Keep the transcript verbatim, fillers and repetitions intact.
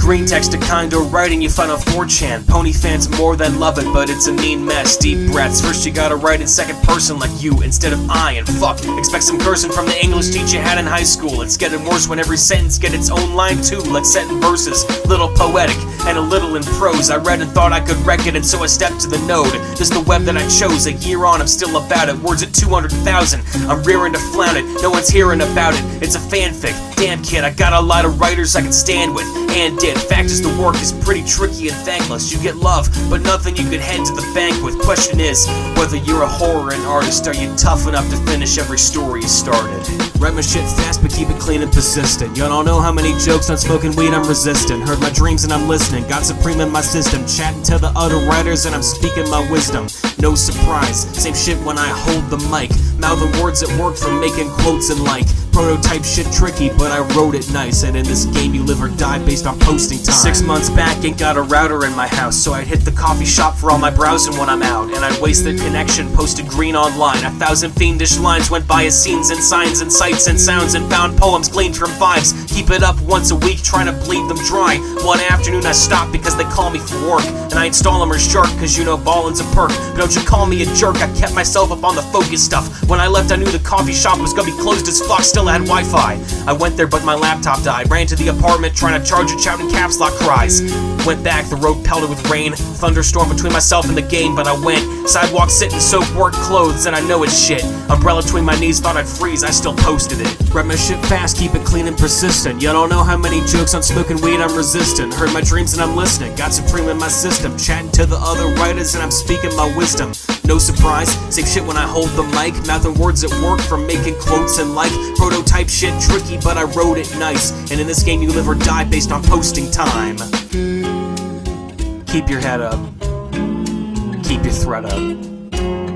green text to kinda writing you find on four chan. Pony fans more than love it, but it's a mean mess. Deep breaths, first you gotta write in second person like you instead of I, and fuck, expect some cursing from the English teacher you had in high school. It's getting worse when every sentence get its own line too, like set in verses, little poetic and a little in prose. I read and thought I could wreck it, and so I stepped to the node. This the web that I chose, a year on I'm still about it. Words at two hundred thousand, I'm rearing to flout it, no one's hearing about it, it's a fanfic. Damn kid, I got a lot of writers I can stand with, and did. Fact is the work is pretty tricky and thankless. You get love, but nothing you could head to the bank with. Question is, whether you're a horror and artist, are you tough enough to finish every story you started? Write my shit fast, but keep it clean and persistent. Y'all don't know how many jokes on smoking weed I'm resistant. Heard my dreams and I'm listening, got supreme in my system. Chatting to the other writers and I'm speaking my wisdom. No surprise, same shit when I hold the mic. Mouthing words at work for making quotes and like. Prototype shit tricky, but I wrote it nice. And in this game you live or die based on posting time. Six months back, ain't got a router in my house, so I'd hit the coffee shop for all my browsing when I'm out. And I'd waste the connection, posted green online. A thousand fiendish lines went by as scenes and signs and sights and sounds, and found poems gleaned from vibes. Keep it up once a week, trying to bleed them dry. One afternoon I stopped because they call me for work, and I install them or shark, cause you know ballin's a perk. But don't you call me a jerk, I kept myself up on the focus stuff. When I left I knew the coffee shop was gonna be closed as fuck, still had Wi-Fi. I went there but my laptop died, ran to the apartment trying to charge it, shouting caps lock cries. Went back, the road pelted with rain, thunderstorm between myself and the game, but I went. Sidewalk sitting, soaked work clothes, and I know it's shit. Umbrella between my knees, thought I'd freeze, I still posted it. Write my shit fast, keep it clean and persistent. Y'all don't know how many jokes on smoking weed I'm resistant. Heard my dreams and I'm listening, got supreme in my system. Chatting to the other writers and I'm speaking my wisdom. No surprise, same shit when I hold the mic. Mouthing words at work from making quotes and like. Prototype shit tricky, but I wrote it nice. And in this game you live or die based on posting time. Keep your head up. Keep your thread up.